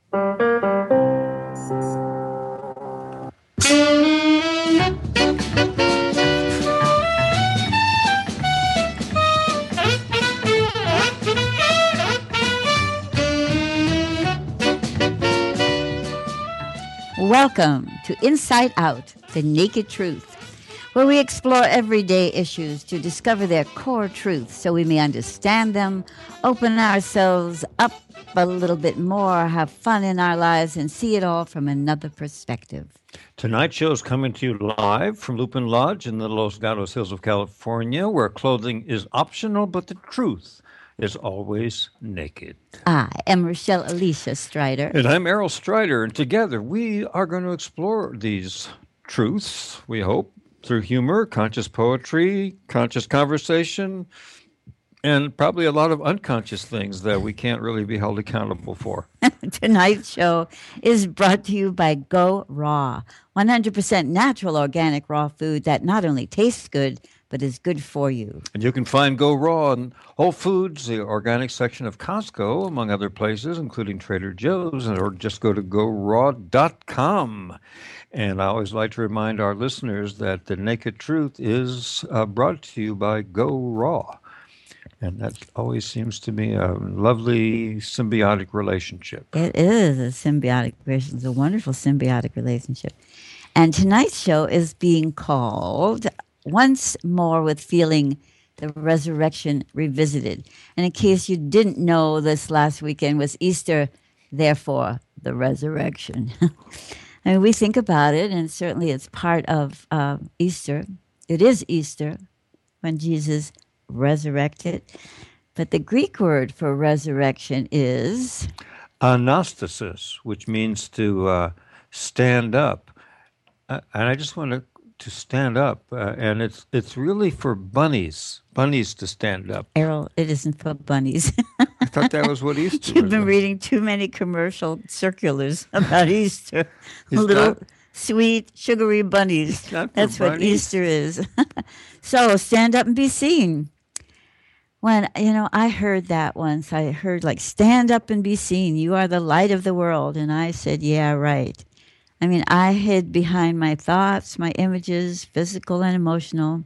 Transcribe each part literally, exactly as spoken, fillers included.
Welcome to Inside Out, The Naked Truth, where we explore everyday issues to discover their core truth so we may understand them, open ourselves up a little bit more, have fun in our lives, and see it all from another perspective. Tonight's show is coming to you live from Lupin Lodge in the Los Gatos Hills of California, where clothing is optional, but the truth is always naked. I am Rochelle Alicia Strider. And I'm Errol Strider, and together we are going to explore these truths, we hope, through humor, conscious poetry, conscious conversation, and probably a lot of unconscious things that we can't really be held accountable for. Tonight's show is brought to you by Go Raw, one hundred percent natural organic raw food that not only tastes good, but is good for you. And you can find Go Raw in Whole Foods, the organic section of Costco, among other places, including Trader Joe's, or just go to go raw dot com. And I always like to remind our listeners that The Naked Truth is uh, brought to you by Go Raw. And that always seems to me a lovely symbiotic relationship. It is a symbiotic relationship. It's a wonderful symbiotic relationship. And tonight's show is being called Once More with Feeling the Resurrection Revisited. And in case you didn't know, this last weekend was Easter, therefore the resurrection. I mean, we think about it, and certainly it's part of uh, Easter. It is Easter when Jesus resurrected. But the Greek word for resurrection is anastasis, which means to uh, stand up. Uh, and I just want to to stand up, uh, and it's it's really for bunnies, bunnies to stand up. Errol, it isn't for bunnies. I thought that was what Easter You've was. been reading too many commercial circulars about Easter. It's Little not- sweet, sugary bunnies. It's not for That's what bunnies. Easter is. So stand up and be seen. When, you know, I heard that once. I heard, like, stand up and be seen. You are the light of the world. And I said, yeah, right. I mean, I hid behind my thoughts, my images, physical and emotional.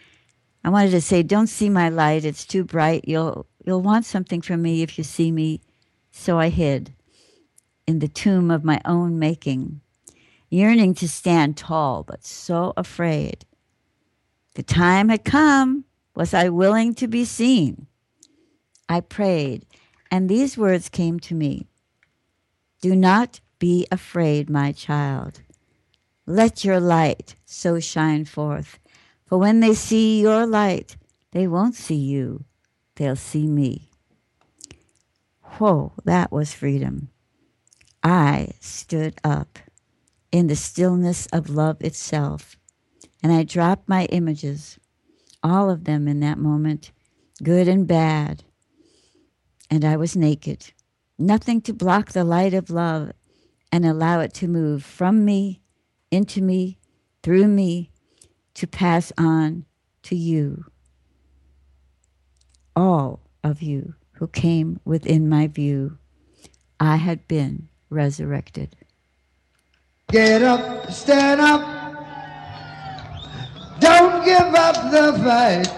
I wanted to say, don't see my light. It's too bright. You'll you'll want something from me if you see me. So I hid in the tomb of my own making, yearning to stand tall, but so afraid. The time had come. Was I willing to be seen? I prayed, and these words came to me. Do not be afraid, my child. Let your light so shine forth. For when they see your light, they won't see you. They'll see me. Whoa, that was freedom. I stood up in the stillness of love itself, and I dropped my images, all of them in that moment, good and bad. And I was naked, nothing to block the light of love and allow it to move from me, into me, through me, to pass on to you. All of you who came within my view, I had been resurrected. Get up, stand up. Don't give up the fight.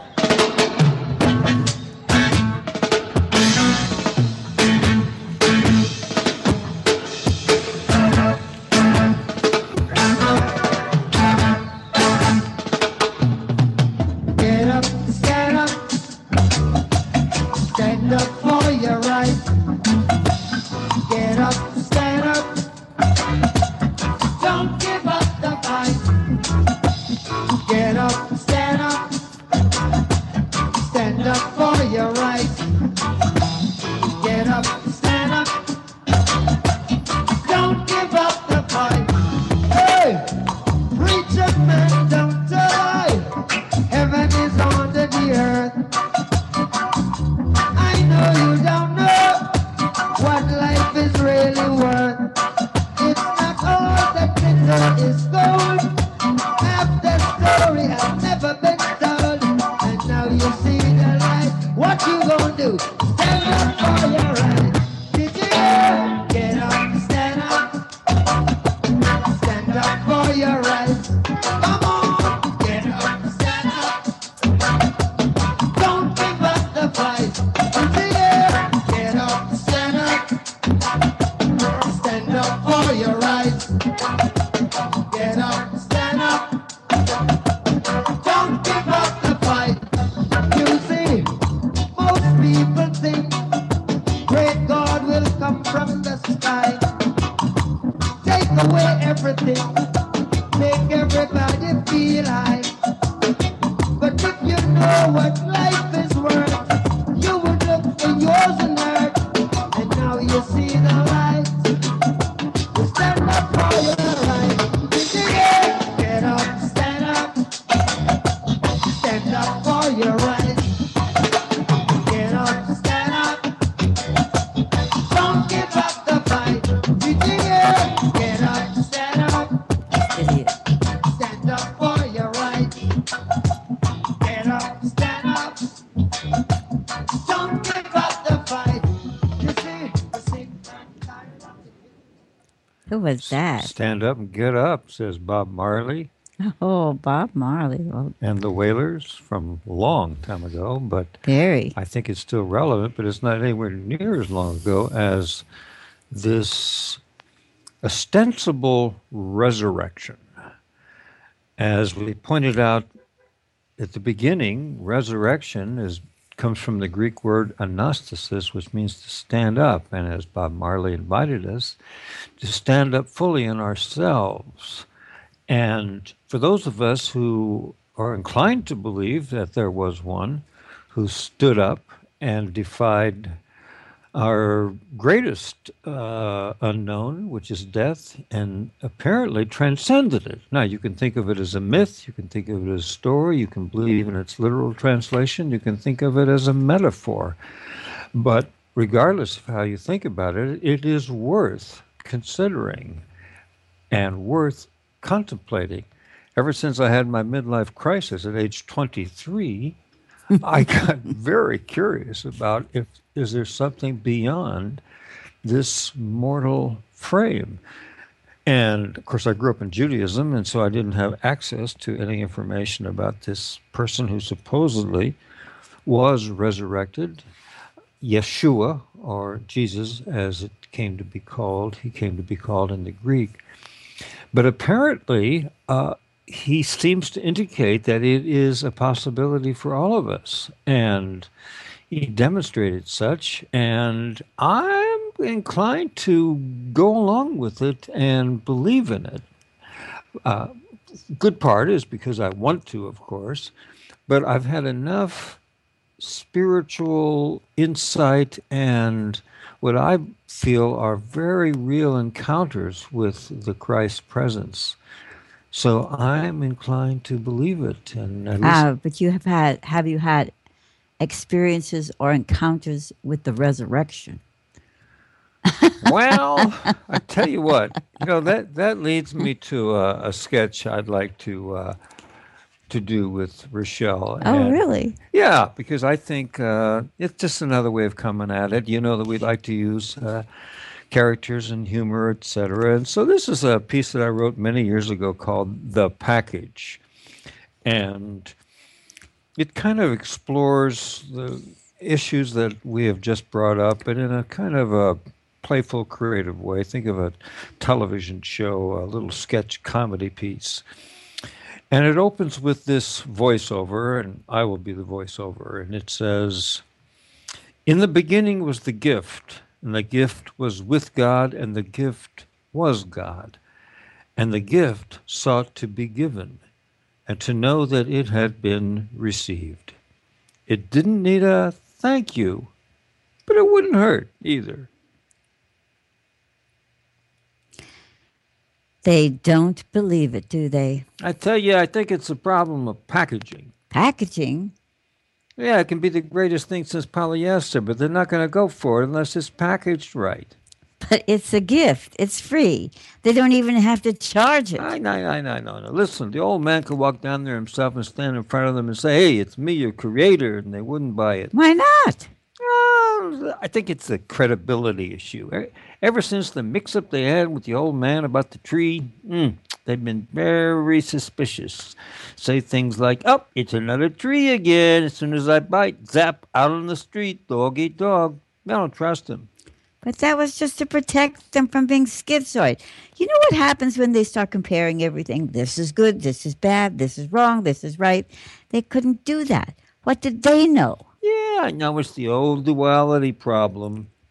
Get up, stand up. Stand up for your right. Get up, stand up. Don't give up the fight. Get up, stand up. Stand up for your right. Get up, stand up. Don't give up the fight. Hey, preacher man, don't die. Heaven is under the earth. I know you don't know what life is really worth. It's not all that glitters is gold. Half the story has never been told. And now you see the light. What you gonna do? Stand up for your right. Did you hear? Get up, everything, make everybody feel high. But if you know what life is worth, you would look for yours on earth. And now you see the light. You stand up for your right. Yeah, get up, stand up. Stand up for your right. Get up, stand up. Don't give up the fight. Yeah, get up, stand up. Idiot. Stand up for your right. Get up, stand up. Don't give up the fight. You see, you see, I'm tired of it. Who was that? Stand up and get up, says Bob Marley Oh, Bob Marley. Well, and the Wailers from a long time ago, but very. I think it's still relevant, but it's not anywhere near as long ago as this ostensible resurrection. As we pointed out at the beginning, resurrection is comes from the Greek word anastasis, which means to stand up. And as Bob Marley invited us, to stand up fully in ourselves. And for those of us who are inclined to believe that there was one who stood up and defied our greatest uh, unknown, which is death, and apparently transcended it. Now, you can think of it as a myth, you can think of it as a story, you can believe in its literal translation, you can think of it as a metaphor. But regardless of how you think about it, it is worth considering and worth contemplating. Ever since I had my midlife crisis at age twenty-three, I got very curious about if is there something beyond this mortal frame. And of course, I grew up in Judaism, and so I didn't have access to any information about this person who supposedly was resurrected, Yeshua, or Jesus, as it came to be called. He came to be called in the Greek. But apparently, uh, he seems to indicate that it is a possibility for all of us. And he demonstrated such, and I'm inclined to go along with it and believe in it. Uh, good part is because I want to, of course, but I've had enough spiritual insight and what I feel are very real encounters with the Christ presence. So I'm inclined to believe it. And at least Ah, but you have had, have you had experiences or encounters with the resurrection? Well, I tell you what, you know, that, that leads me to a, a sketch I'd like to uh, to do with Rochelle. Oh, And- really? Yeah, because I think uh, it's just another way of coming at it. You know that we like to use uh, characters and humor, et cetera. And so this is a piece that I wrote many years ago called The Package. And it kind of explores the issues that we have just brought up, but in a kind of a playful, creative way. Think of a television show, a little sketch comedy piece. And it opens with this voiceover, and I will be the voiceover, and it says, "In the beginning was the gift, and the gift was with God, and the gift was God. And the gift sought to be given, and to know that it had been received. It didn't need a thank you, but it wouldn't hurt either." They don't believe it, do they? I tell you, I think it's a problem of packaging. Packaging? Yeah, it can be the greatest thing since polyester, but they're not going to go for it unless it's packaged right. But it's a gift. It's free. They don't even have to charge it. I know, I know, I know. Now, listen, the old man could walk down there himself and stand in front of them and say, "Hey, it's me, your creator," and they wouldn't buy it. Why not? Well, I think it's a credibility issue. E- Ever since the mix-up they had with the old man about the tree, mm, they've been very suspicious. Say things like, "Oh, it's another tree again. As soon as I bite, zap, out on the street, dog eat dog." I don't trust him. But that was just to protect them from being schizoid. You know what happens when they start comparing everything? This is good, this is bad, this is wrong, this is right. They couldn't do that. What did they know? Yeah, I know it's the old duality problem.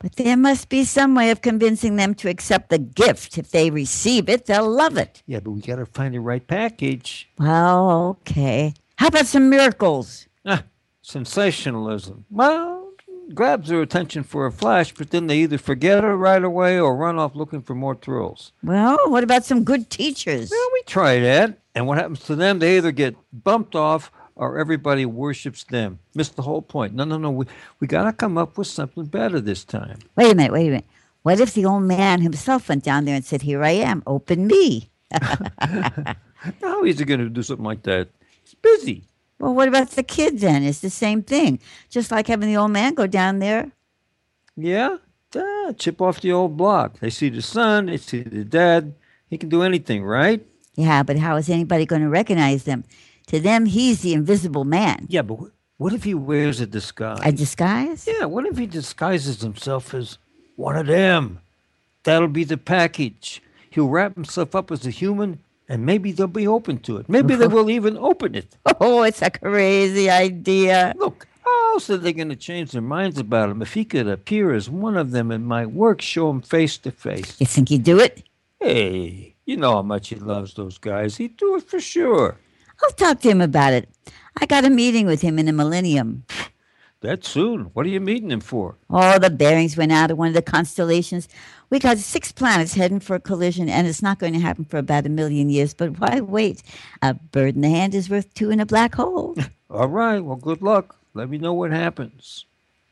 But there must be some way of convincing them to accept the gift. If they receive it, they'll love it. Yeah, but we got to find the right package. Well, okay. How about some miracles? Ah, sensationalism. Well, grabs their attention for a flash, but then they either forget it right away or run off looking for more thrills. Well, what about some good teachers? Well, we try that, and what happens to them? They either get bumped off or everybody worships them. Missed the whole point. No, no, no. We, we got to come up with something better this time. Wait a minute, wait a minute. What if the old man himself went down there and said, "Here I am, open me"? How is he going to do something like that? He's busy. Well, what about the kid then? It's the same thing. Just like having the old man go down there. Yeah? Ah, chip off the old block. They see the son, they see the dad. He can do anything, right? Yeah, but how is anybody going to recognize them? To them, he's the invisible man. Yeah, but wh- what if he wears a disguise? A disguise? Yeah, what if he disguises himself as one of them? That'll be the package. He'll wrap himself up as a human, and maybe they'll be open to it. Maybe they will even open it. Oh, it's a crazy idea. Look, how else are they going to change their minds about him? If he could appear as one of them in my work, show him face to face. You think he'd do it? Hey, you know how much he loves those guys. He'd do it for sure. I'll talk to him about it. I got a meeting with him in the millennium. That soon? What are you meeting him for? Oh, the bearings went out of one of the constellations. We got six planets heading for a collision, and it's not going to happen for about a million years. But why wait? A bird in the hand is worth two in a black hole. All right, well, good luck. Let me know what happens.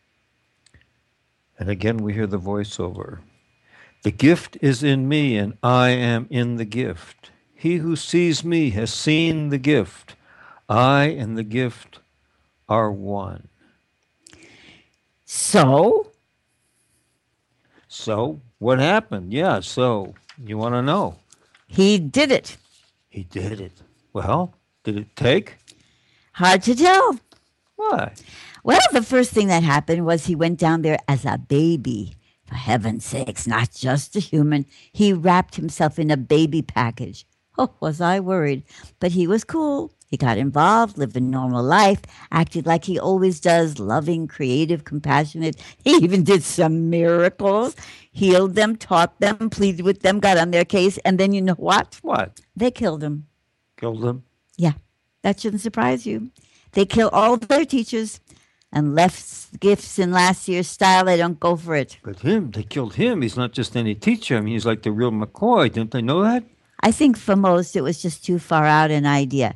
And again, we hear the voiceover. The gift is in me, and I am in the gift. He who sees me has seen the gift. I and the gift are one. So? So, what happened? Yeah, so, you want to know? He did it. He did it. Well, did it take? Hard to tell. Why? Well, the first thing that happened was he went down there as a baby. For heaven's sakes, not just a human. He wrapped himself in a baby package. Oh, was I worried. But he was cool. He got involved, lived a normal life, acted like he always does, loving, creative, compassionate. He even did some miracles, healed them, taught them, pleaded with them, got on their case. And then you know what? What? They killed him. Killed him? Yeah, that shouldn't surprise you. They kill all their teachers and left gifts in last year's style. They don't go for it. But him, they killed him. He's not just any teacher. I mean, he's like the real McCoy. Didn't they know that? I think for most it was just too far out an idea.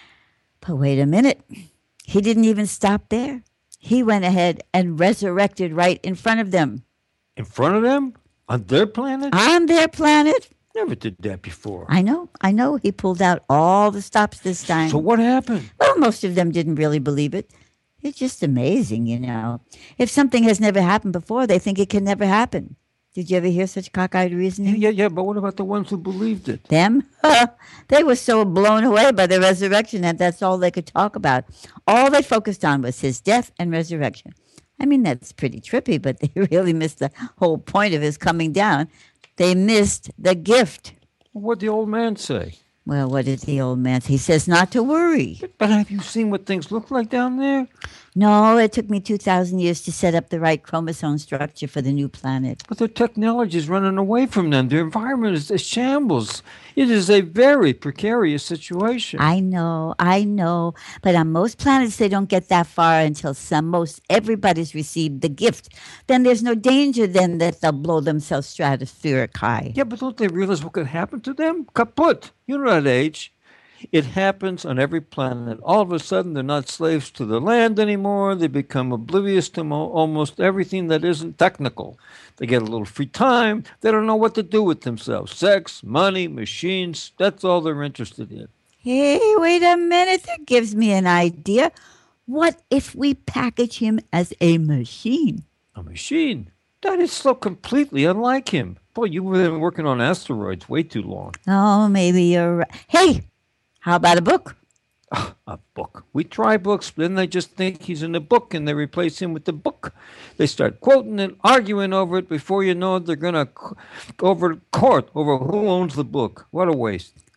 But wait a minute. He didn't even stop there. He went ahead and resurrected right in front of them. In front of them? On their planet? On their planet. Never did that before. I know, I know. He pulled out all the stops this time. So what happened? Well, most of them didn't really believe it. It's just amazing, you know. If something has never happened before, they think it can never happen. Did you ever hear such cockeyed Yeah, reasoning? yeah, yeah, but what about the ones who believed it? Them? They were so blown away by the resurrection that that's all they could talk about. All they focused on was his death and resurrection. I mean, that's pretty trippy, but they really missed the whole point of his coming down. They missed the gift. What'd the old man say? Well, what did the old man say? He says not to worry. But, but have you seen what things look like down there? No, it took me two thousand years to set up the right chromosome structure for the new planet. But their technology is running away from them. Their environment is a shambles. It is a very precarious situation. I know, I know. But on most planets, they don't get that far until some, most everybody's received the gift. Then there's no danger then that they'll blow themselves stratospheric high. Yeah, but don't they realize what could happen to them? Kaput. You know that age. It happens on every planet. All of a sudden, they're not slaves to the land anymore. They become oblivious to mo- almost everything that isn't technical. They get a little free time. They don't know what to do with themselves. Sex, money, machines, that's all they're interested in. Hey, wait a minute. That gives me an idea. What if we package him as a machine? A machine? That is so completely unlike him. Boy, you've been working on asteroids way too long. Oh, maybe you're right. Hey, how about a book? Ah, a book. We try books, but then they just think he's in a book and they replace him with the book. They start quoting it, arguing over it. Before you know it, they're going to go over to court over who owns the book. What a waste.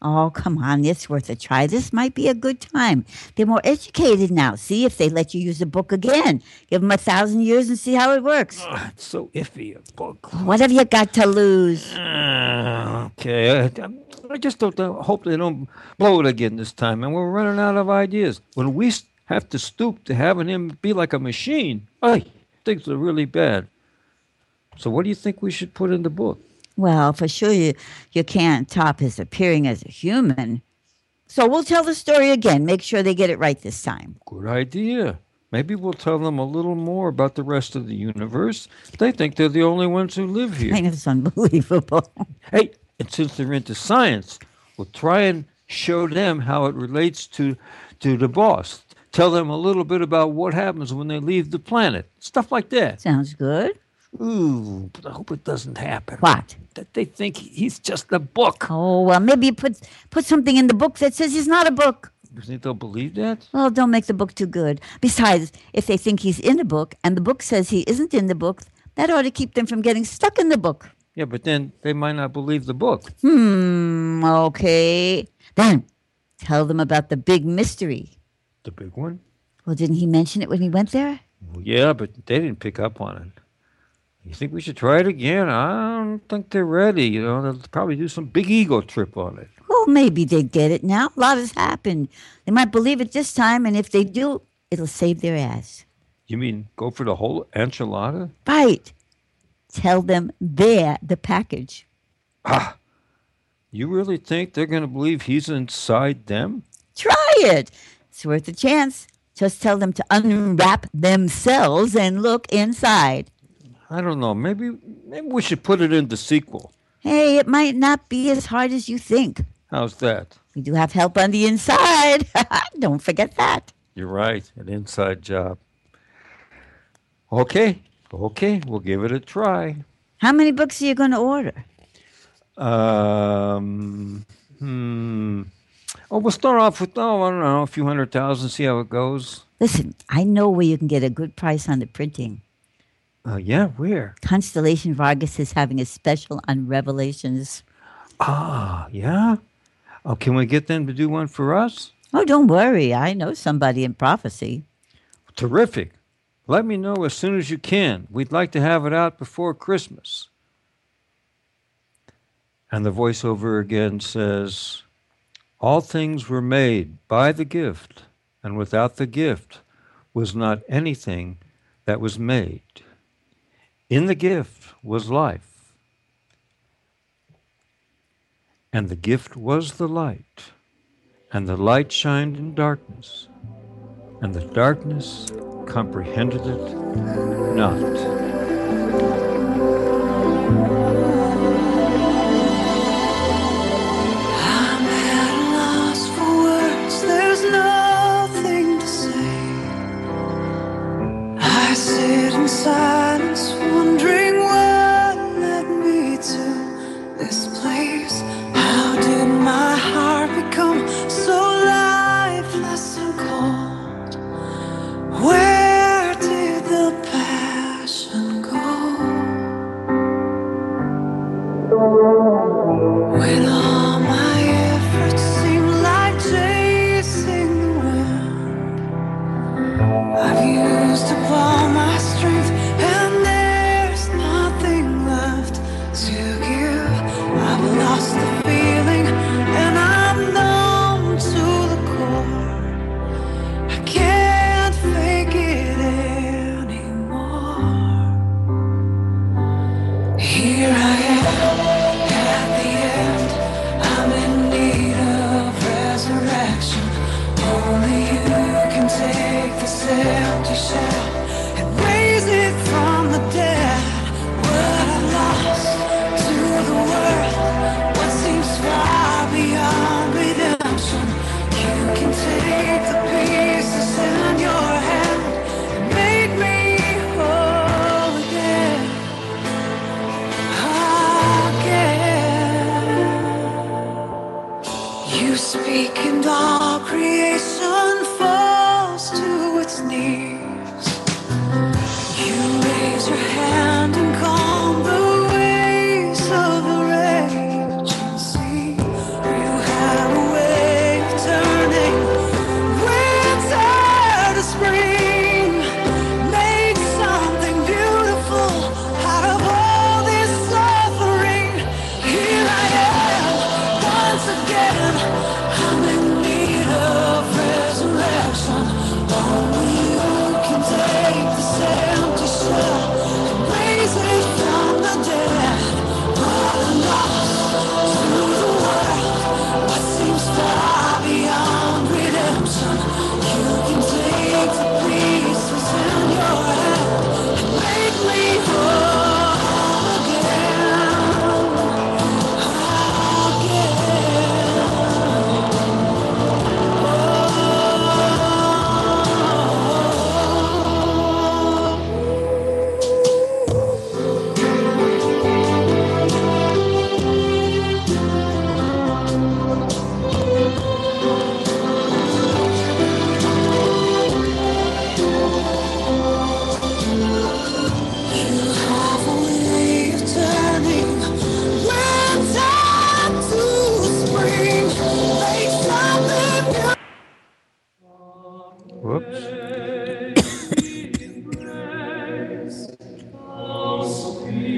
Oh, come on. It's worth a try. This might be a good time. They're more educated now. See if they let you use the book again. Give them a thousand years and see how it works. Ugh, it's so iffy, a book. What have you got to lose? Uh, okay, I, I just don't uh, hope they don't blow it again this time. And we're running out of ideas. When we s- have to stoop to having him be like a machine, ay, things are really bad. So what do you think we should put in the book? Well, for sure you, you can't top his appearing as a human. So we'll tell the story again. Make sure they get it right this time. Good idea. Maybe we'll tell them a little more about the rest of the universe. They think they're the only ones who live here. I know it's unbelievable. Hey, and since they're into science, we'll try and show them how it relates to, to the boss. Tell them a little bit about what happens when they leave the planet. Stuff like that. Sounds good. Ooh, but I hope it doesn't happen. What? That they think he's just a book. Oh, well, maybe you put, put something in the book that says he's not a book. You think they'll believe that? Well, don't make the book too good. Besides, if they think he's in a book and the book says he isn't in the book, that ought to keep them from getting stuck in the book. Yeah, but then they might not believe the book. Hmm, okay. Then tell them about the big mystery. The big one? Well, didn't he mention it when he went there? Well, yeah, but they didn't pick up on it. You think we should try it again? I don't think they're ready. You know, they'll probably do some big ego trip on it. Well, maybe they get it now. A lot has happened. They might believe it this time, and if they do, it'll save their ass. You mean go for the whole enchilada? Right. Tell them they're the package. Ah, you really think they're going to believe he's inside them? Try it. It's worth a chance. Just tell them to unwrap themselves and look inside. I don't know. Maybe maybe we should put it in the sequel. Hey, it might not be as hard as you think. How's that? We do have help on the inside. Don't forget that. You're right. An inside job. Okay. Okay. We'll give it a try. How many books are you going to order? Um, hmm. Oh, we'll start off with, oh, I don't know, a few hundred thousand, see how it goes. Listen, I know where you can get a good price on the printing. Uh, yeah, where? Constellation Vargas is having a special on Revelations. Ah, yeah? Oh, can we get them to do one for us? Oh, don't worry. I know somebody in prophecy. Terrific. Let me know as soon as you can. We'd like to have it out before Christmas. And the voiceover again says, all things were made by the gift, and without the gift was not anything that was made. In the gift was life, and the gift was the light, and the light shined in darkness, and the darkness comprehended it not. In silence, wondering what led me to this place. How did my heart become so lifeless and cold? Where did the passion go? When all my efforts seem like chasing the wind, I've used up all my strength.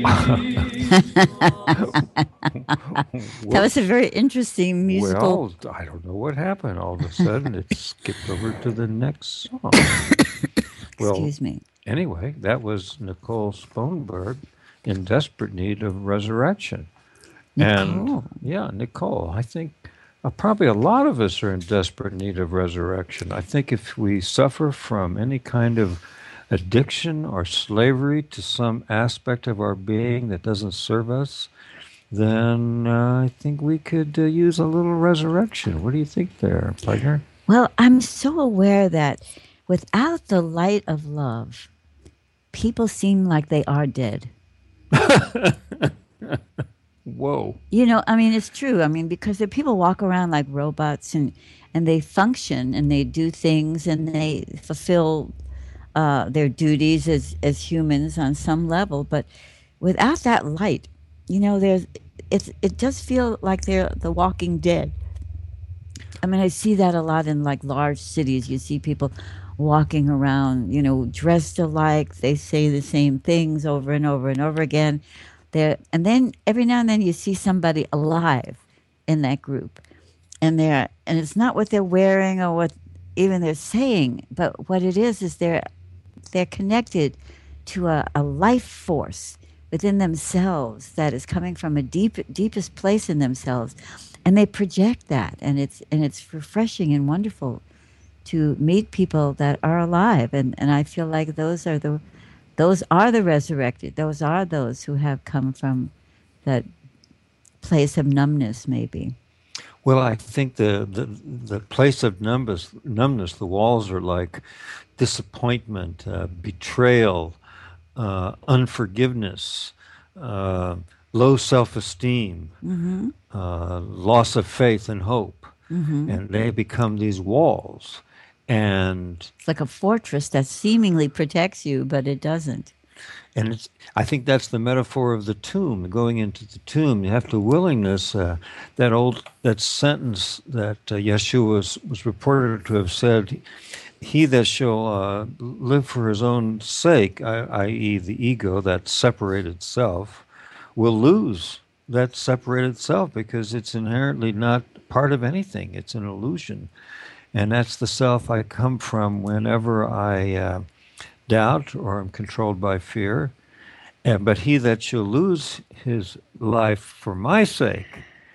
That was a very interesting musical. Well, I don't know what happened. All of a sudden, it skipped over to the next song. Well, Excuse me. anyway, that was Nicole Sponberg in desperate need of resurrection. And Nicole. yeah, Nicole, I think uh, probably a lot of us are in desperate need of resurrection. I think if we suffer from any kind of addiction or slavery to some aspect of our being that doesn't serve us, then uh, I think we could uh, use a little resurrection. What do you think there, partner? Well, I'm so aware that without the light of love, people seem like they are dead. Whoa. You know, I mean, it's true. I mean, because the people walk around like robots and, and they function and they do things and they fulfill uh, their duties as, as humans on some level. But without that light, you know, there's it's it does feel like they're the walking dead. I mean, I see that a lot in like large cities. You see people walking around, you know, dressed alike. They say the same things over and over and over again. There, and then every now and then you see somebody alive in that group, and they're and it's not what they're wearing or what even they're saying, but what it is is they're they're connected to a, a life force within themselves that is coming from a deep deepest place in themselves, and they project that, and it's and it's refreshing and wonderful to meet people that are alive, and and I feel like those are the Those are the resurrected. Those are those who have come from that place of numbness, maybe. Well, I think the, the, the place of numbness, numbness, the walls are like disappointment, uh, betrayal, uh, unforgiveness, uh, low self-esteem, Mm-hmm. uh, loss of faith and hope. Mm-hmm. And they become these walls. And It's like a fortress that seemingly protects you, but it doesn't. And it's, I think that's the metaphor of the tomb. Going into the tomb, you have the willingness. Uh, that old that sentence that uh, Yeshua was, was reported to have said, "He that shall uh, live for his own sake, that is, the ego, that separated self, will lose that separated self because it's inherently not part of anything. It's an illusion." And that's the self I come from whenever I uh, doubt or am controlled by fear. And, but he that shall lose his life for my sake,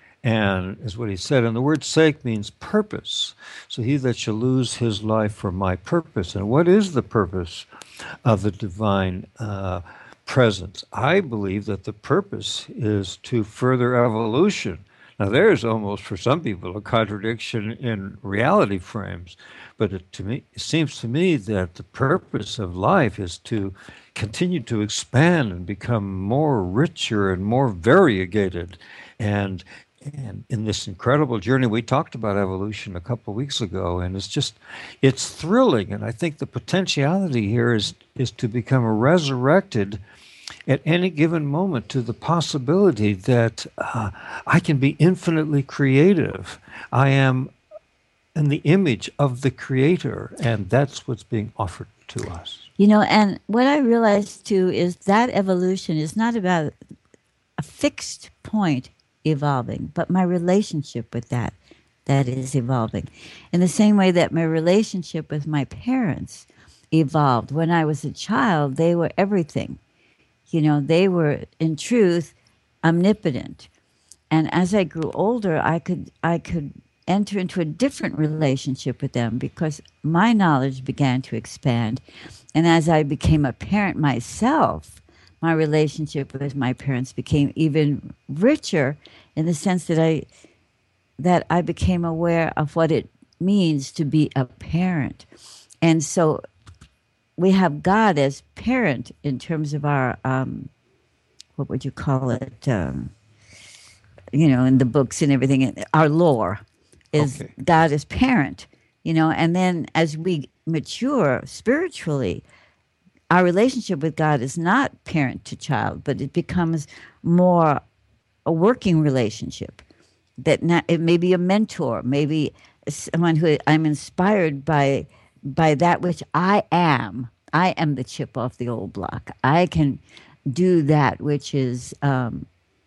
and is what he said. And the word sake means purpose. So he that shall lose his life for my purpose. And what is the purpose of the divine uh, presence? I believe that the purpose is to further evolution. Now, there's almost, for some people, a contradiction in reality frames. But it, to me, it seems to me that the purpose of life is to continue to expand and become more richer and more variegated. And, and in this incredible journey, we talked about evolution a couple of weeks ago, and it's just, it's thrilling. And I think the potentiality here is, is to become resurrected at any given moment to the possibility that uh, I can be infinitely creative. I am in the image of the Creator, and that's what's being offered to us. You know, and what I realized too is that evolution is not about a fixed point evolving, but my relationship with that that is evolving. In the same way that my relationship with my parents evolved. When I was a child, they were everything. You know, they were, in truth, omnipotent. And as I grew older, I could I could enter into a different relationship with them because my knowledge began to expand. And as I became a parent myself, my relationship with my parents became even richer in the sense that I that I became aware of what it means to be a parent. And so we have God as parent in terms of our, um, what would you call it? Um, you know, in the books and everything, our lore is Okay. God as parent, you know, and then as we mature spiritually, our relationship with God is not parent to child, but it becomes more a working relationship. That not, it may be a mentor, maybe someone who I'm inspired by by that which I am. I am the chip off the old block. I can do that which is um,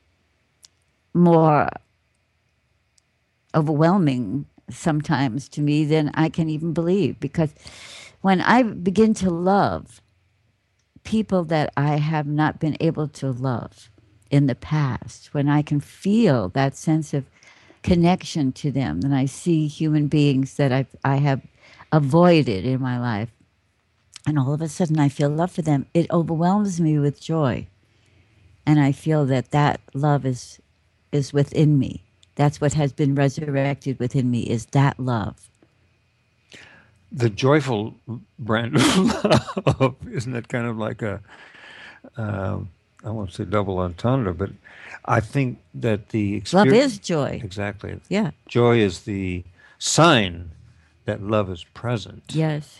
more overwhelming sometimes to me than I can even believe. Because when I begin to love people that I have not been able to love in the past, when I can feel that sense of connection to them, and I see human beings that I've, I have avoided in my life, and all of a sudden I feel love for them, it overwhelms me with joy. And I feel that that love is is within me. That's what has been resurrected within me, is that love. The joyful brand of love, isn't it kind of like a, uh, I won't say double entendre, but I think that the Love experience... is joy. Exactly. Yeah. Joy is the sign that love is present. Yes.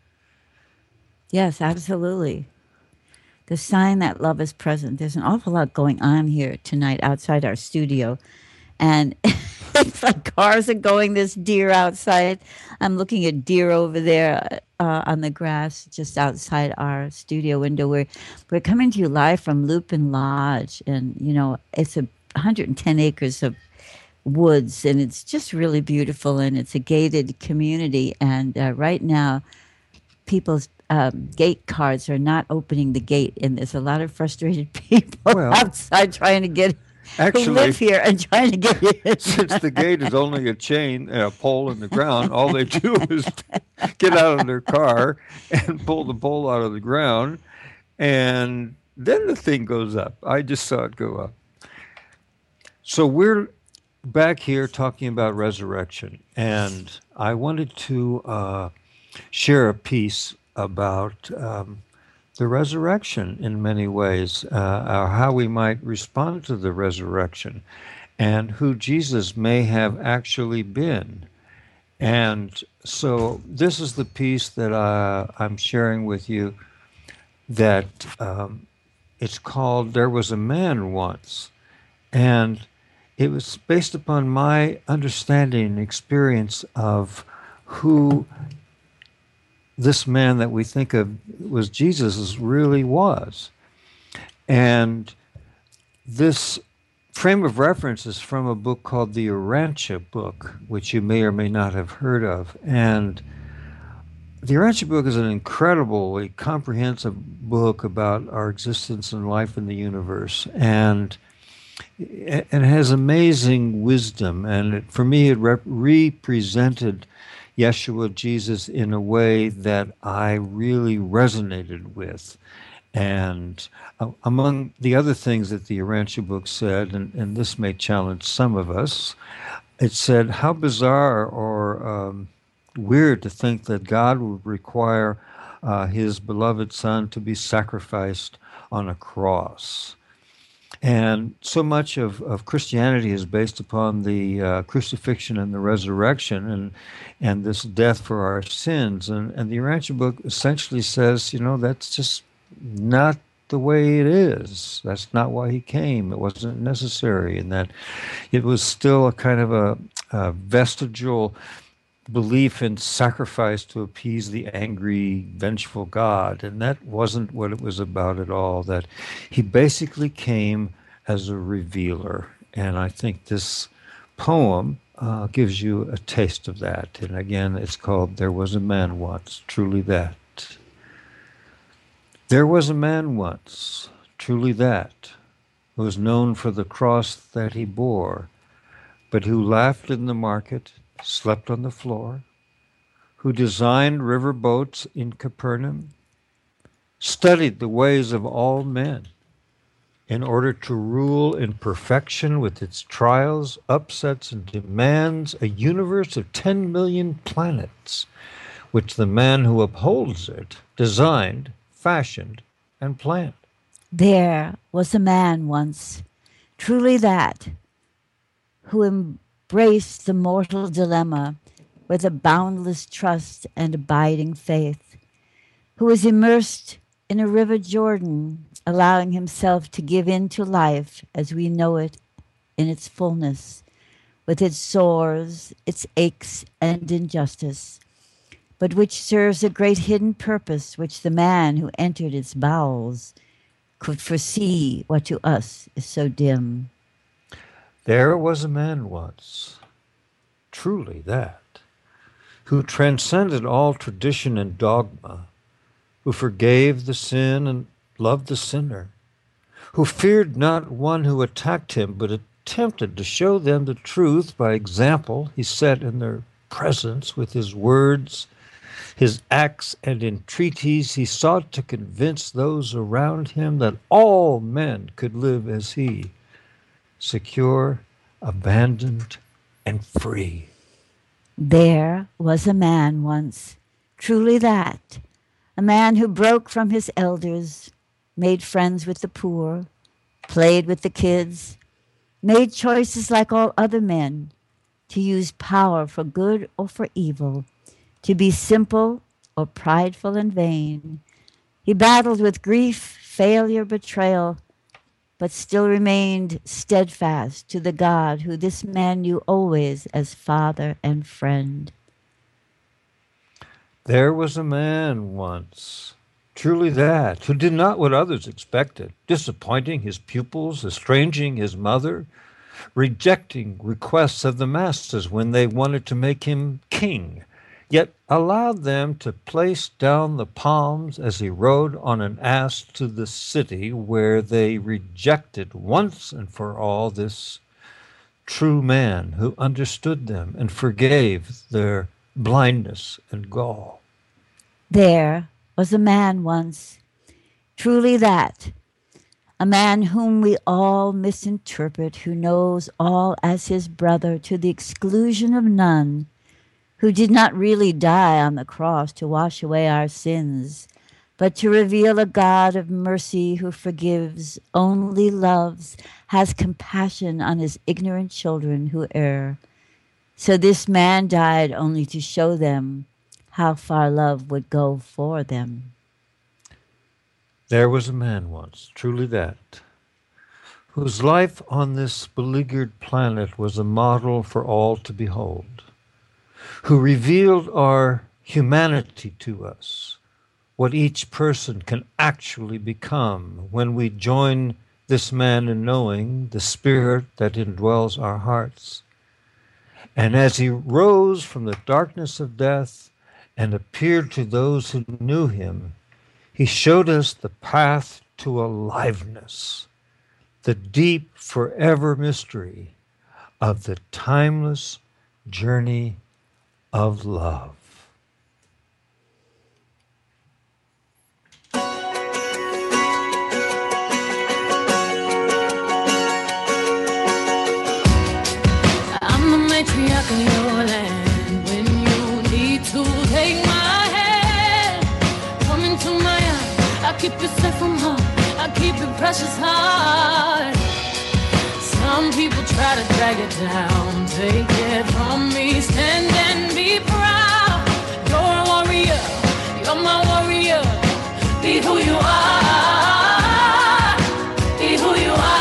Yes, absolutely. The sign that love is present. There's an awful lot going on here tonight outside our studio. And it's like cars are going, there's deer outside. I'm looking at deer over there uh, on the grass just outside our studio window. We're, we're coming to you live from Lupin Lodge. And, you know, it's a one hundred ten acres of woods, and it's just really beautiful, and it's a gated community. And uh, right now, people's um, gate cards are not opening the gate, and there's a lot of frustrated people Well, outside trying to get who Actually, live here and trying to get in. since the gate is only a chain, a pole in the ground, all they do is get out of their car and pull the pole out of the ground, and then the thing goes up. I just saw it go up. So we're back here talking about resurrection, and I wanted to uh, share a piece about um, the resurrection in many ways, uh, or how we might respond to the resurrection, and who Jesus may have actually been. And so this is the piece that uh, I'm sharing with you, that um, it's called There Was a Man Once. And it was based upon my understanding and experience of who this man that we think of was Jesus really was. And this frame of reference is from a book called the Urantia book, which you may or may not have heard of. And the Urantia book is an incredibly comprehensive book about our existence and life in the universe. And it has amazing wisdom. And it, for me, it rep- represented Yeshua, Jesus, in a way that I really resonated with. And uh, among the other things that the Urantia book said, and, and this may challenge some of us, it said, how bizarre or um, weird to think that God would require uh, his beloved son to be sacrificed on a cross. And so much of, of Christianity is based upon the uh, crucifixion and the resurrection and and this death for our sins. And, and the Urantia book essentially says, you know, that's just not the way it is. That's not why he came. It wasn't necessary. And that it was still a kind of a, a vestigial belief in sacrifice to appease the angry, vengeful God. And that wasn't what it was about at all. That he basically came as a revealer. And I think this poem uh, gives you a taste of that. And again, it's called There Was a Man Once, truly that. There was a man once, truly that, who was known for the cross that he bore, but who laughed in the market, slept on the floor, who designed river boats in Capernaum, studied the ways of all men in order to rule in perfection with its trials, upsets, and demands a universe of ten million planets, which the man who upholds it designed, fashioned, and planned. There was a man once, truly that, who embraced the mortal dilemma with a boundless trust and abiding faith, who was immersed in a river Jordan, allowing himself to give in to life as we know it in its fullness, with its sores, its aches, and injustice, but which serves a great hidden purpose which the man who entered its bowels could foresee what to us is so dim. There was a man once, truly that, who transcended all tradition and dogma, who forgave the sin and loved the sinner, who feared not one who attacked him, but attempted to show them the truth by example he set in their presence with his words, his acts, and entreaties. He sought to convince those around him that all men could live as he, secure, abandoned, and free. There was a man once, truly that, a man who broke from his elders, made friends with the poor, played with the kids, made choices like all other men, to use power for good or for evil, to be simple or prideful and vain. He battled with grief, failure, betrayal, but still remained steadfast to the God who this man knew always as father and friend. There was a man once, truly that, who did not what others expected, disappointing his pupils, estranging his mother, rejecting requests of the masses when they wanted to make him king, yet allowed them to place down the palms as he rode on an ass to the city, where they rejected once and for all this true man who understood them and forgave their blindness and gall. There was a man once, truly that, a man whom we all misinterpret, who knows all as his brother to the exclusion of none, who did not really die on the cross to wash away our sins, but to reveal a God of mercy who forgives, only loves, has compassion on his ignorant children who err. So this man died only to show them how far love would go for them. There was a man once, truly that, whose life on this beleaguered planet was a model for all to behold, who revealed our humanity to us, what each person can actually become when we join this man in knowing the Spirit that indwells our hearts. And as he rose from the darkness of death and appeared to those who knew him, he showed us the path to aliveness, the deep forever mystery of the timeless journey of love. I'm the matriarch of your land. When you need to take my hand, come into my arms. I keep it safe from harm. I keep it precious hard. Some people try to drag it down. Take it from me. Stand and be proud. You're a warrior. You're my warrior. Be who you are. Be who you are.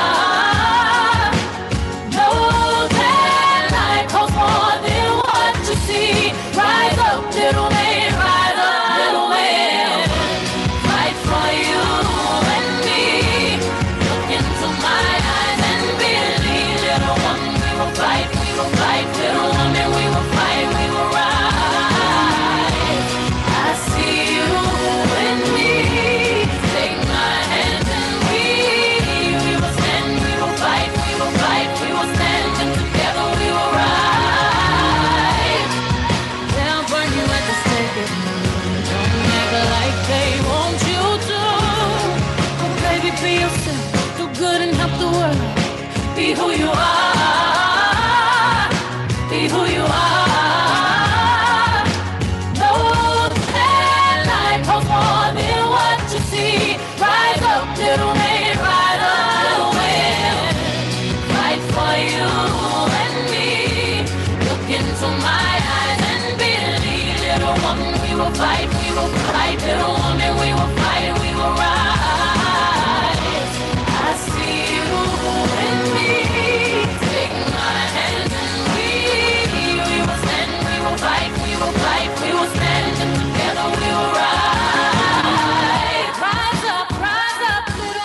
Know that life holds more than what you see. Rise up, little man. Rise up, little man. Fight for you and me. Look into my eyes and believe, little one. We will fight. We will fight, little woman. We will fight. We will rise. I see you and me. Take my hand and we, we will stand. We will fight. We will fight. We will stand, and together we will rise. They'll burn you at the stake at noon. Don't act like they want you to. Oh, baby, be yourself. Do good and help the world. Be who you are. Be who you are. Know that life holds more than what you see. Rise up, little man. Rise up, little man. Fight for you and me. Look into my eyes and believe, little woman. We will fight. We will fight, little woman. We will fight. We will rise. I see you and me. Take my hand and we, we will stand. We will fight. We will fight. We will stand, and together we will rise. Rise up, rise up, little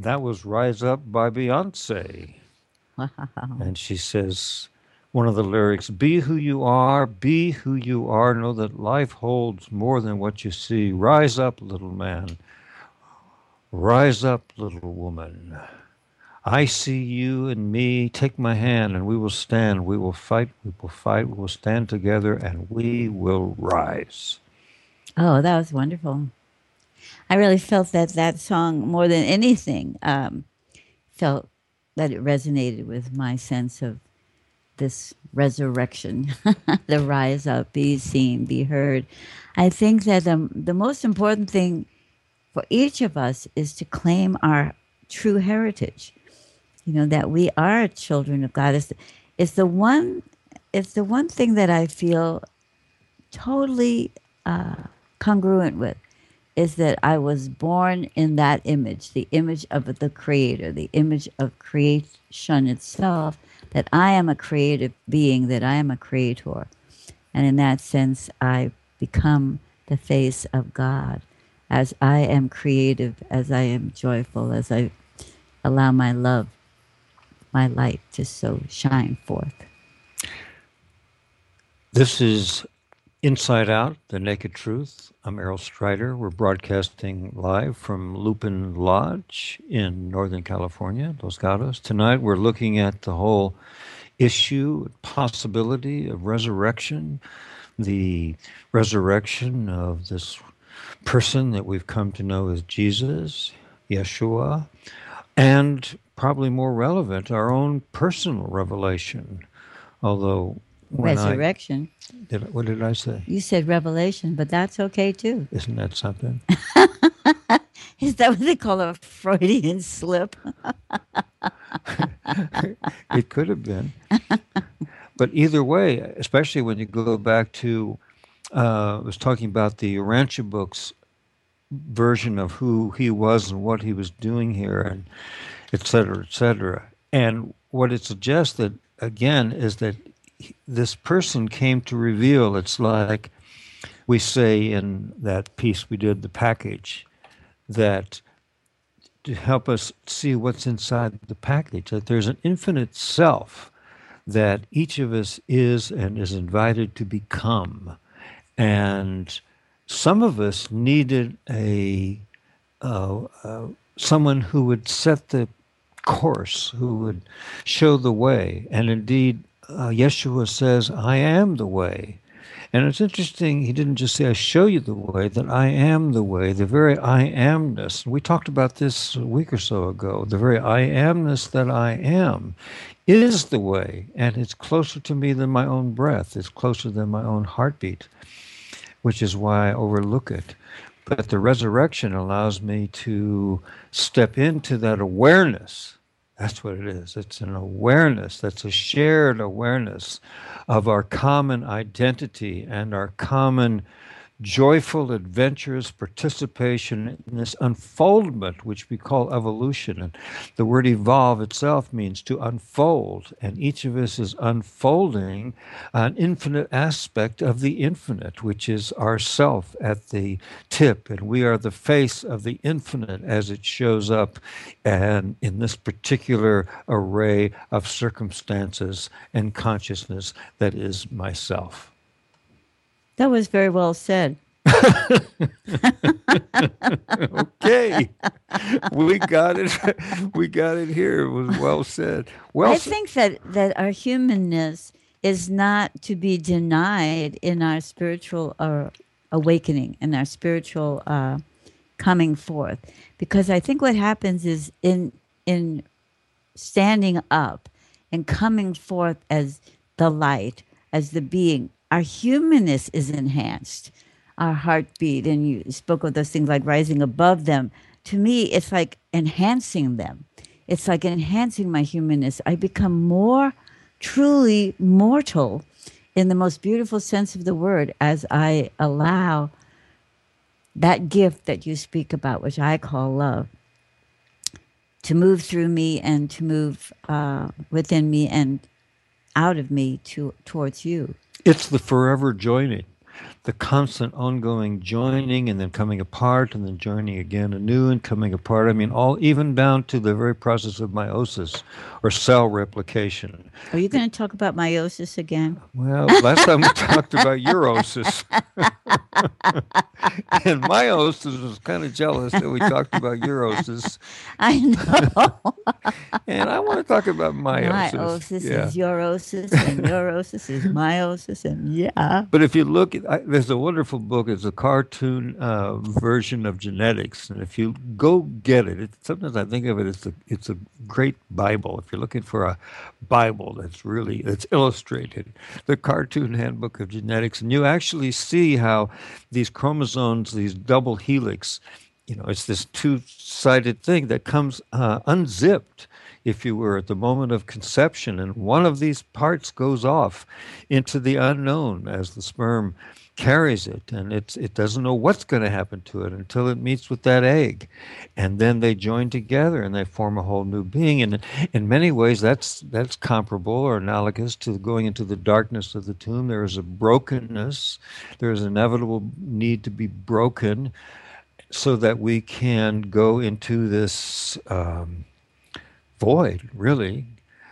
that was Rise Up by Beyonce. Wow. And she says, one of the lyrics, be who you are, be who you are, know that life holds more than what you see. Rise up, little man. Rise up, little woman. I see you and me. Take my hand and we will stand. We will fight. We will fight. We will stand together and we will rise. Oh, that was wonderful. I really felt that that song, more than anything, um, felt that it resonated with my sense of this resurrection, the rise up, be seen, be heard. I think that the, the most important thing for each of us is to claim our true heritage. You know, that we are children of God. It's, it's the one, it's the one thing that I feel totally uh, congruent with, is that I was born in that image, the image of the Creator, the image of creation itself, that I am a creative being, that I am a creator. And in that sense, I become the face of God, as I am creative, as I am joyful, as I allow my love, my light to so shine forth. This is Inside Out, The Naked Truth. I'm Errol Strider. We're broadcasting live from Lupin Lodge in Northern California, Los Gatos. Tonight we're looking at the whole issue, possibility of resurrection, the resurrection of this person that we've come to know as Jesus, Yeshua, and probably more relevant, our own personal revelation. Although when Resurrection. I, did, what did I say? You said revelation, but that's okay too. Isn't that something? Is that what they call a Freudian slip? It could have been. But either way, especially when you go back to, uh, I was talking about the Urantia books version of who he was and what he was doing here, and et cetera, et cetera. And what it suggests that, again, is that this person came to reveal, it's like we say in that piece we did, The Package, that to help us see what's inside the package, that there's an infinite self that each of us is and is invited to become. And some of us needed a uh, uh, someone who would set the course, who would show the way. And indeed, uh, Yeshua says, I am the way. And it's interesting, he didn't just say, I show you the way, that I am the way, the very I amness. We talked about this a week or so ago. The very I amness that I am is the way, and it's closer to me than my own breath. It's closer than my own heartbeat, which is why I overlook it. But the resurrection allows me to step into that awareness. That's what it is. It's an awareness. That's a shared awareness of our common identity and our common joyful, adventurous participation in this unfoldment, which we call evolution. And the word evolve itself means to unfold. And each of us is unfolding an infinite aspect of the infinite, which is ourself at the tip. And we are the face of the infinite as it shows up and in this particular array of circumstances and consciousness that is myself. That was very well said. Okay, we got it. We got it here. It was well said. Well, I think that, that our humanness is not to be denied in our spiritual uh, awakening, in our spiritual uh, coming forth. Because I think what happens is in in standing up and coming forth as the light, as the being, our humanness is enhanced, our heartbeat, and you spoke of those things like rising above them. To me, it's like enhancing them. It's like enhancing my humanness. I become more truly mortal in the most beautiful sense of the word as I allow that gift that you speak about, which I call love, to move through me and to move uh, within me and out of me to towards you. it's the forever joining. the constant ongoing joining and then coming apart and then joining again anew and coming apart. I mean, all even down to the very process of meiosis or cell replication. Are you going to talk about meiosis again? Well, last time we talked about urosis. And meiosis was kind of jealous that we talked about urosis. I know. And I want to talk about meiosis. Meiosis Yeah. is urosis, and urosis is meiosis, and yeah. But if you look, at, I, there's a wonderful book. It's a cartoon uh, version of genetics, and if you go get it, it, sometimes I think of it as a, it's a great Bible. If you're looking for a Bible that's really that's illustrated, the cartoon handbook of genetics, and you actually see how these chromosomes, these double helix, you know, it's this two-sided thing that comes uh, unzipped, if you were, at the moment of conception, and one of these parts goes off into the unknown as the sperm carries it, and it's, it doesn't know what's going to happen to it until it meets with that egg. And then they join together and they form a whole new being. And in many ways, that's, that's comparable or analogous to going into the darkness of the tomb. There is a brokenness. There is an inevitable need to be broken so that we can go into this um, void, really.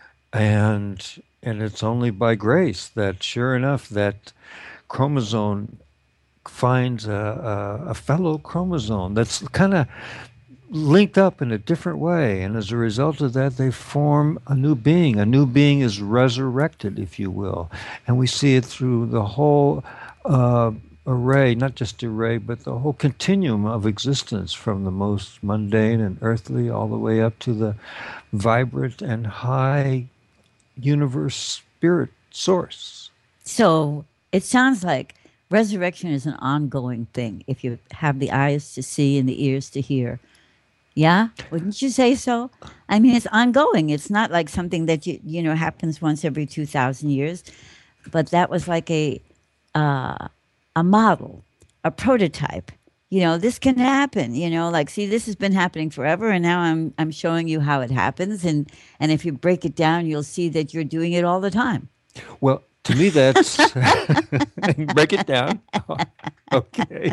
And and it's only by grace that, sure enough, that chromosome finds a, a, a fellow chromosome that's kind of linked up in a different way. And as a result of that, they form a new being. A new being is resurrected, if you will. And we see it through the whole uh, array, not just array, but the whole continuum of existence, from the most mundane and earthly all the way up to the vibrant and high universe spirit source. So it sounds like resurrection is an ongoing thing if you have the eyes to see and the ears to hear. Yeah? Wouldn't you say so? I mean, it's ongoing. It's not like something that, you you know, happens once every two thousand years. But that was like a uh, a model, a prototype. You know, this can happen, you know, like, see, this has been happening forever, and now I'm I'm showing you how it happens. And, and if you break it down, you'll see that you're doing it all the time. Well, to me, that's break it down. Okay.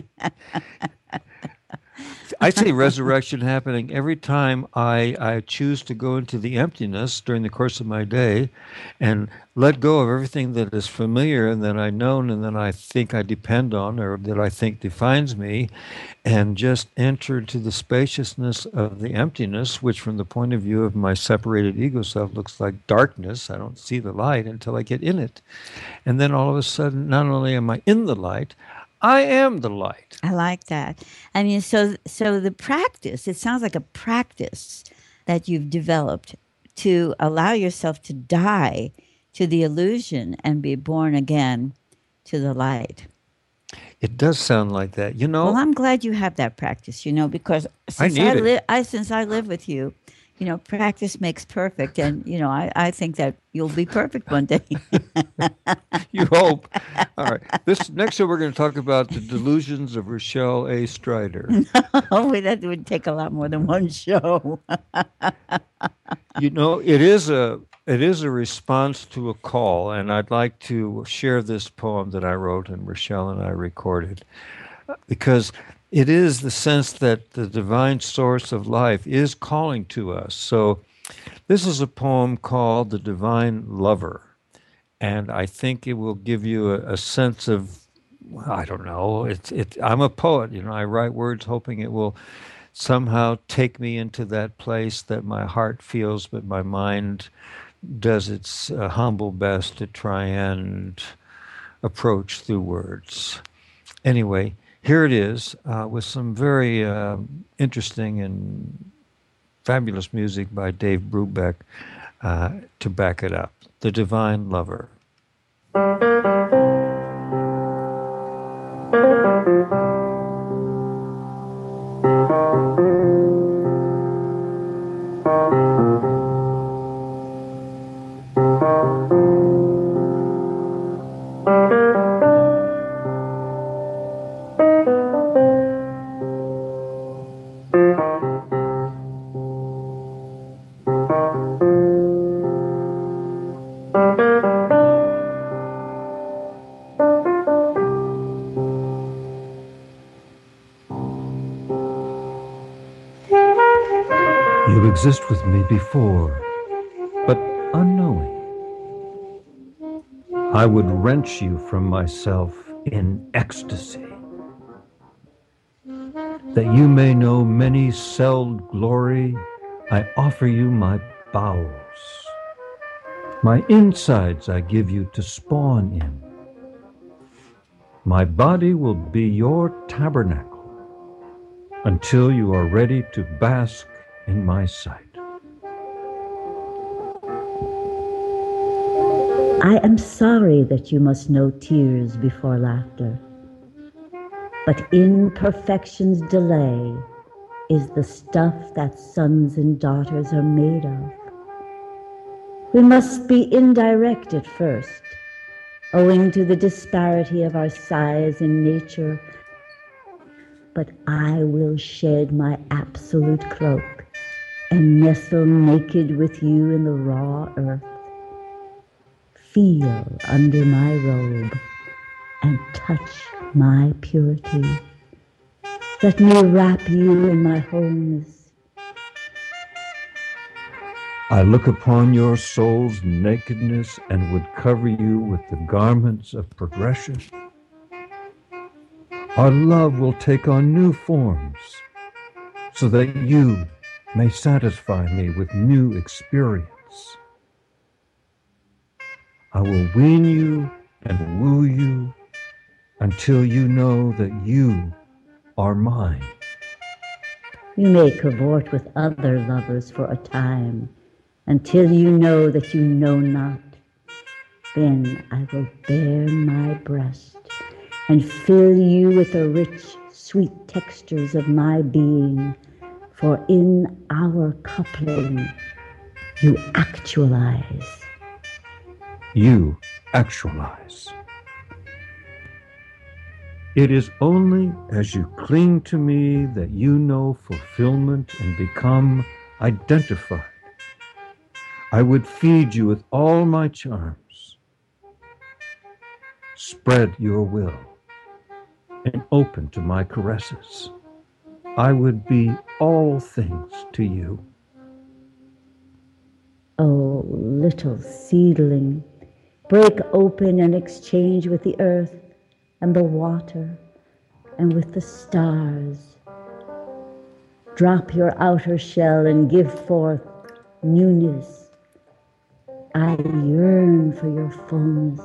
I see resurrection happening every time I, I choose to go into the emptiness during the course of my day and let go of everything that is familiar and that I know and that I think I depend on or that I think defines me, and just enter into the spaciousness of the emptiness, which from the point of view of my separated ego self looks like darkness. I don't see the light until I get in it. And then all of a sudden, not only am I in the light, I am the light. I like that. I mean, so so the practice, it sounds like a practice that you've developed to allow yourself to die to the illusion and be born again to the light. It does sound like that. You know, Well, I'm glad you have that practice, you know, because since need I, it. li- I since I live with you, you know, practice makes perfect, and you know, I, I think that you'll be perfect one day. you hope. All right. This next show, we're going to talk about the delusions of Rochelle A. Strider. Oh, wait, that would take a lot more than one show. You know, it is a it is a response to a call, and I'd like to share this poem that I wrote and Rochelle and I recorded, because it is the sense that the divine source of life is calling to us. So this is a poem called The Divine Lover, and I think it will give you a, a sense of, I don't know, it's it. I'm a poet, you know, I write words hoping it will somehow take me into that place that my heart feels, but my mind does its uh, humble best to try and approach through words. Anyway, here it is, uh, with some very uh, interesting and fabulous music by Dave Brubeck uh, to back it up. The Divine Lover. exist with me before, but unknowing. I would wrench you from myself in ecstasy, that you may know many-celled glory. I offer you my bowels. My insides I give you to spawn in. My body will be your tabernacle until you are ready to bask in my sight. I am sorry that you must know tears before laughter, but in perfection's delay is the stuff that sons and daughters are made of. We must be indirect at first, owing to the disparity of our size and nature, but I will shed my absolute cloak and nestle naked with you in the raw earth. Feel under my robe and touch my purity. Let me wrap you in my wholeness. I look upon your soul's nakedness and would cover you with the garments of progression. Our love will take on new forms so that you may satisfy me with new experience. I will wean you and woo you until you know that you are mine. You may cavort with other lovers for a time until you know that you know not. Then I will bare my breast and fill you with the rich, sweet textures of my being, for in our coupling you actualize. You actualize. It is only as you cling to me that you know fulfillment and become identified. I would feed you with all my charms, spread your will, and open to my caresses. I would be all things to you. Oh, little seedling, break open and exchange with the earth and the water and with the stars. Drop your outer shell and give forth newness. I yearn for your fullness.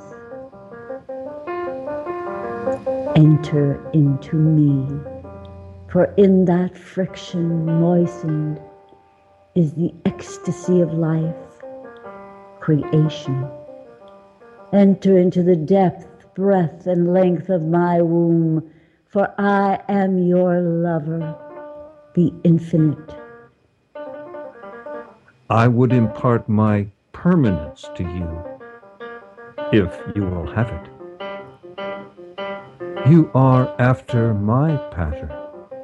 Enter into me, for in that friction moistened is the ecstasy of life, creation. Enter into the depth, breadth, and length of my womb, for I am your lover, the infinite. I would impart my permanence to you, if you will have it. You are after my pattern.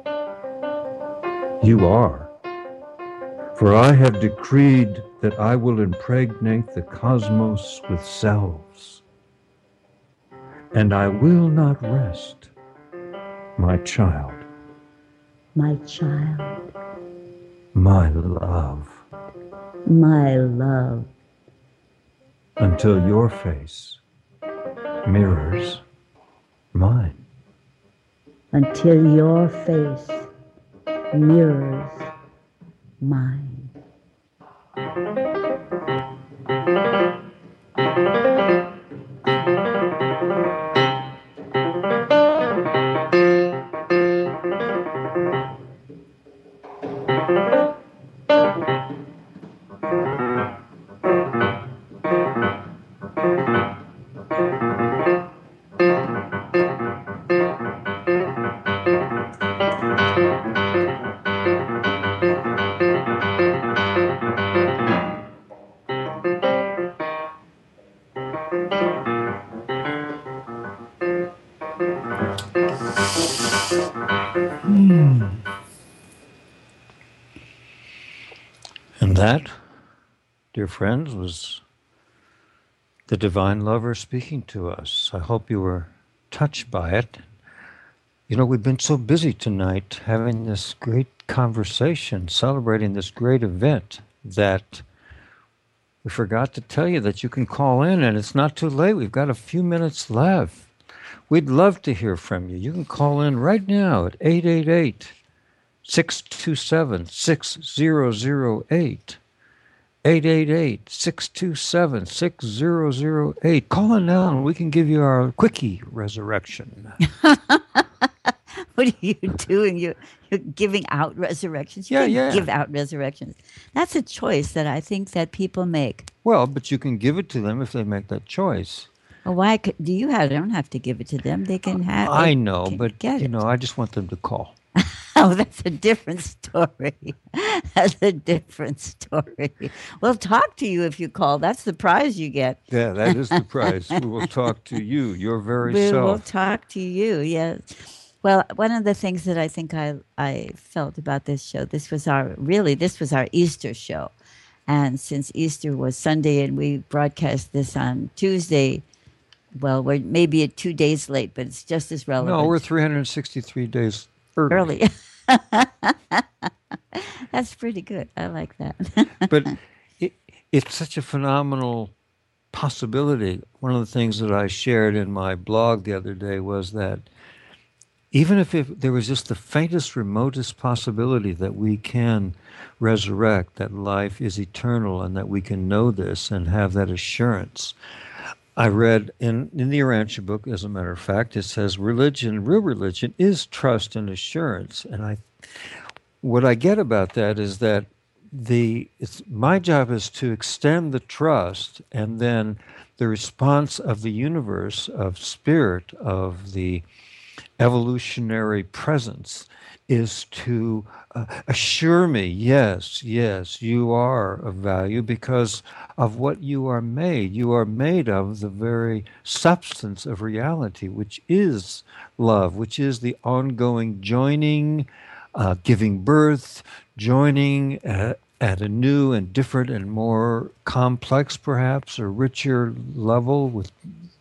You are. For I have decreed that I will impregnate the cosmos with selves. And I will not rest, my child. My child. My love. My love. Until your face mirrors mine. Until your face mirrors mine. And that, dear friends, was the Divine Lover speaking to us. I hope you were touched by it. You know, we've been so busy tonight having this great conversation, celebrating this great event, that we forgot to tell you that you can call in, and it's not too late. We've got a few minutes left. We'd love to hear from you. You can call in right now at eight eight eight, six two seven, six zero zero eight. eight eight eight, six two seven, six zero zero eight. Call in now and we can give you our quickie resurrection. What are you doing? You're, you're giving out resurrections. You Yeah, can't yeah. give out resurrections. That's a choice that I think that people make. Well, but you can give it to them if they make that choice. Well, why could, do you have? Don't have to give it to them. They can have. I they know, can but get you it. know, I just want them to call. Oh, that's a different story. That's a different story. We'll talk to you if you call. That's the prize you get. Yeah, that is the prize. We will talk to you, your very We will self. talk to you. Yes. Well, one of the things that I think I I felt about this show, this was our really this was our Easter show, and since Easter was Sunday and we broadcast this on Tuesday, well, we're maybe at two days late, but it's just as relevant. No, we're three hundred sixty-three days early. early. That's pretty good. I like that. But it, it's such a phenomenal possibility. One of the things that I shared in my blog the other day was that even if it, there was just the faintest, remotest possibility that we can resurrect, that life is eternal, and that we can know this and have that assurance. I read in, in the Urantia book, as a matter of fact, it says religion, real religion, is trust and assurance. And I, what I get about that is that the it's, my job is to extend the trust, and then the response of the universe, of spirit, of the evolutionary presence is to uh, assure me, yes, yes, you are of value because of what you are made. You are made of the very substance of reality, which is love, which is the ongoing joining, uh, giving birth, joining at, at a new and different and more complex, perhaps, or richer level with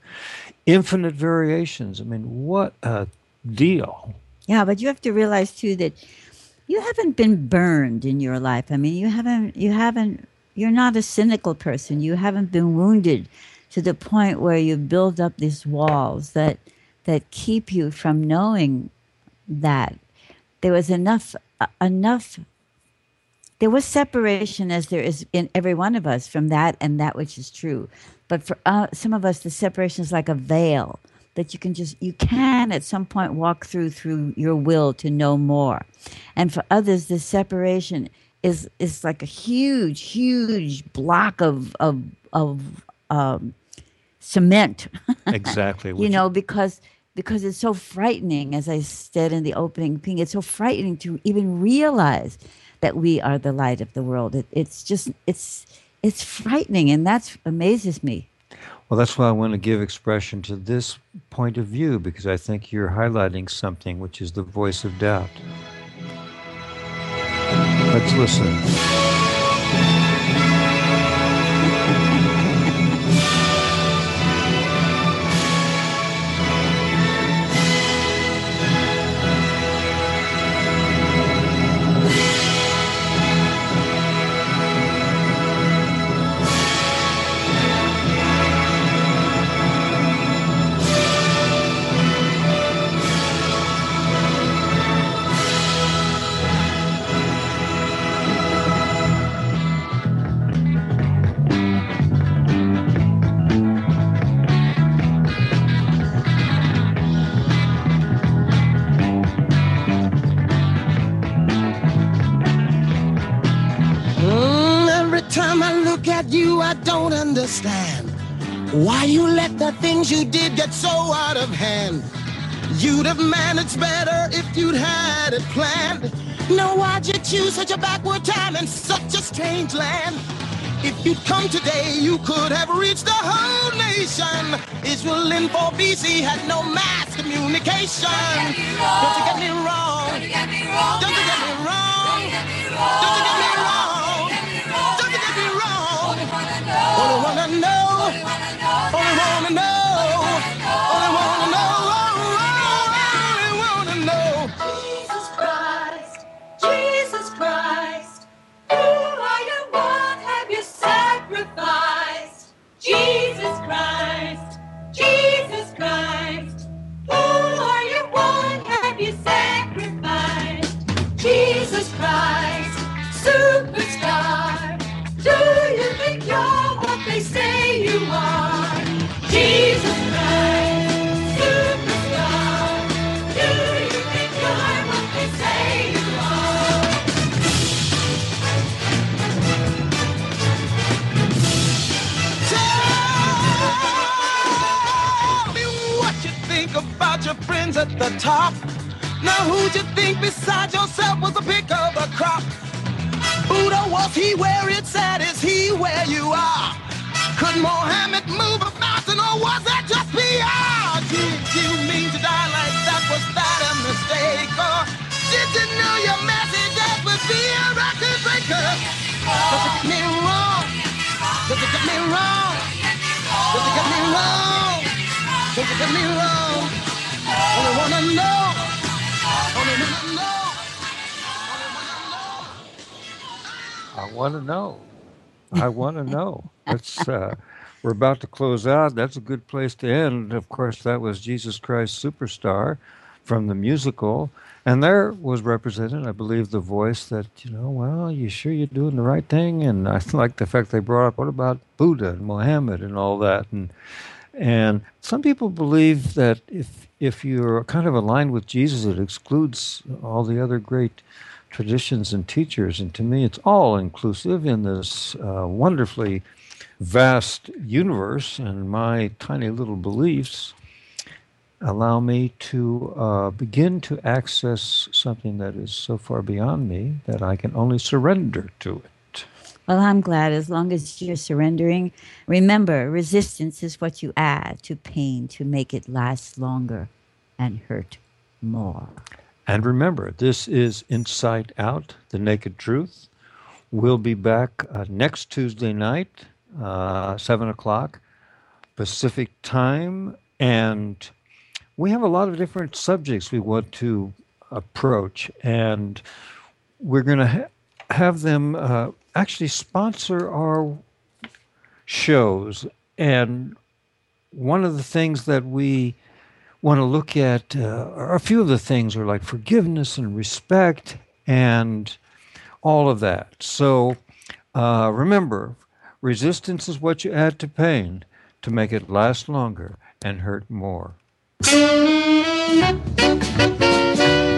infinite variations. I mean, what a deal. Yeah, but you have to realize too that you haven't been burned in your life. I mean, you haven't, you haven't, you're not a cynical person. You haven't been wounded to the point where you build up these walls that that keep you from knowing that there was enough, uh, enough. There was separation, as there is in every one of us, from that and that which is true. But for uh, some of us, the separation is like a veil that you can just, you can at some point walk through through your will to know more. And for others, the separation is is like a huge, huge block of of of um, cement. Exactly. You which- know, because because it's so frightening, as I said in the opening thing, it's so frightening to even realize that we are the light of the world. It, it's just, it's it's frightening, and that amazes me. Well, that's why I want to give expression to this point of view, because I think you're highlighting something which is the voice of doubt. Let's listen. Mm, every time I look at you, I don't understand why you let the things you did get so out of hand. You'd have managed better if you'd had it planned. Now why'd you choose such a backward time in such a strange land? If you'd come today, you could have reached the whole nation. Israel in four B C had no mass communication. Don't you get me wrong. Don't you get me wrong. Don't you get me wrong. Don't you get me wrong. Don't you get me wrong. Only wanna know. Only wanna know. Only wanna know. Only wanna your friends at the top. Now who'd you think besides yourself was a pick of the crop? Buddha, was he where it's at? Is he where you are? Could Mohammed move a mountain, or was that just P R? Did you mean to die like that? Was that a mistake? Or did you know your message that would be a record breaker? Does it get me wrong? Does it get me wrong? Does it get me wrong? Does it get me wrong? Only wanna know. Only wanna know. I want to know. I want to know. That's uh, we're about to close out. That's a good place to end. Of course, that was Jesus Christ Superstar from the musical, and there was represented, I believe, the voice that, you know, well, you sure you're doing the right thing? And I like the fact they brought up, what about Buddha and Mohammed and all that? And and some people believe that if if you're kind of aligned with Jesus, it excludes all the other great traditions and teachers. And to me, it's all inclusive in this uh, wonderfully vast universe, and my tiny little beliefs allow me to uh, begin to access something that is so far beyond me that I can only surrender to it. Well, I'm glad as long as you're surrendering. Remember, resistance is what you add to pain to make it last longer and hurt more. And remember, this is Inside Out, The Naked Truth. We'll be back uh, next Tuesday night, uh, seven o'clock Pacific time. And we have a lot of different subjects we want to approach. And we're going to ha- have them uh, actually sponsor our shows. And one of the things that we want to look at, uh, a few of the things are like forgiveness and respect and all of that. So uh, remember, resistance is what you add to pain to make it last longer and hurt more.